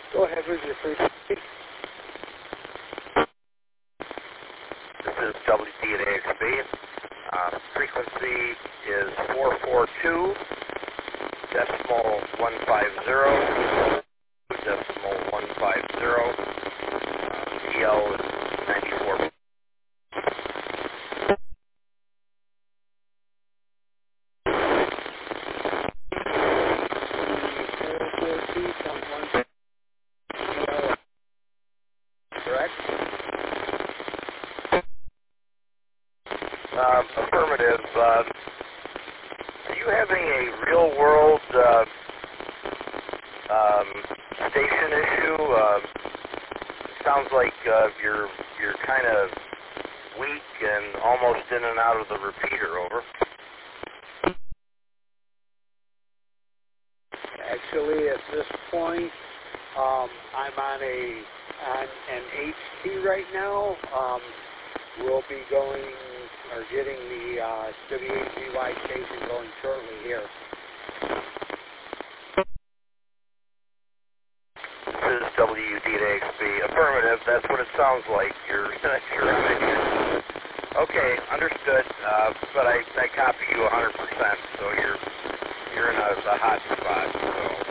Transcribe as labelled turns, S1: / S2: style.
S1: Go ahead with your frequency.
S2: This is WDAXB. Frequency is 442 decimal 150 decimal 150. TL is 94.
S1: Correct?
S2: Affirmative. Are you having a real-world station issue? Sounds like you're kind of weak and almost in and out of the repeater. Over.
S1: Actually, at this point, I'm on an HT right now. We'll be going or getting the WAGY station going shortly here.
S2: This is WDAXB. Affirmative. That's what it sounds like. You're on it. Okay, understood. But I copy you 100%. So you're in a hot spot. So.